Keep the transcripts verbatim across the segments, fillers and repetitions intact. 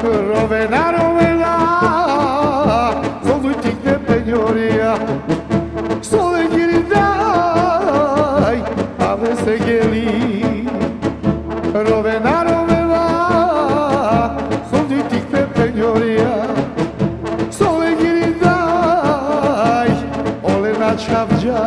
Rovena, rovena, solduitik de penjoria, sole giridai, ave se geli. Rovena, rovena, solduitik de penjoria, sole giridai, olena çavca,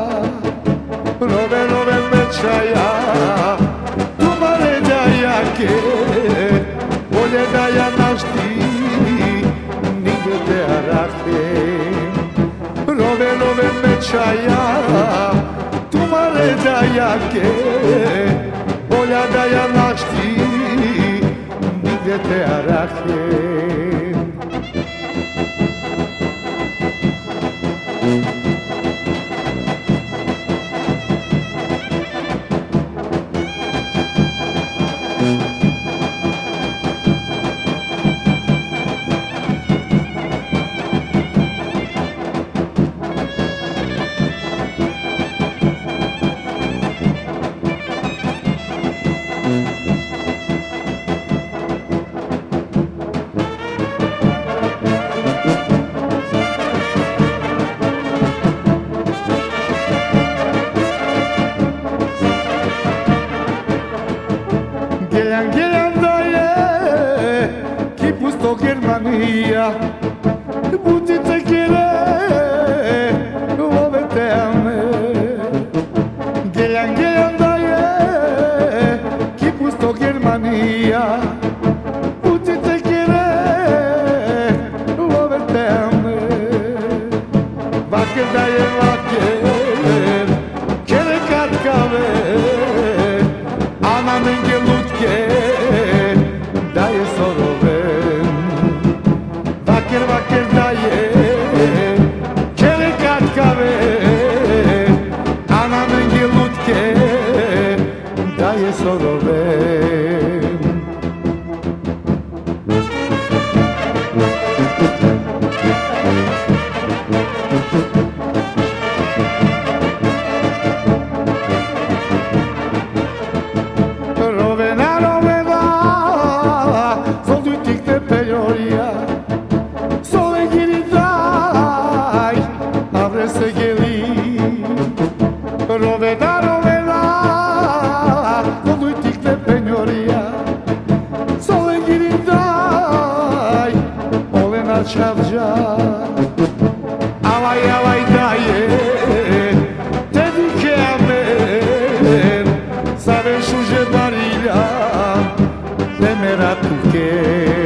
rove rove meçaya, tumare dajake. Bolje da ja našti, nigde te arahim. Rove, rove mečaja, tumare da jake. Bolje da ja našti, nigde te arahim. Gelian, gelian daje, ki pusto Germanija, butite kere, love teme. Gelian, gelian daje, ki pusto Germanija, butite kere, love teme. Vaker daje, vaker, kere katkave, ana menge lutke, daje soroven. Vaker, vaker daje, kere katkave, ana menge lutke, daje soroven. Rovena, rovena, solduitik de penjoria, sole giridai, avre se geli. Rovena, rovena, solduitik de penjoria, sole giridai, olena çavca. Alay, alay daje, dedike amen, sabe šuže barilja, ne me ratuke.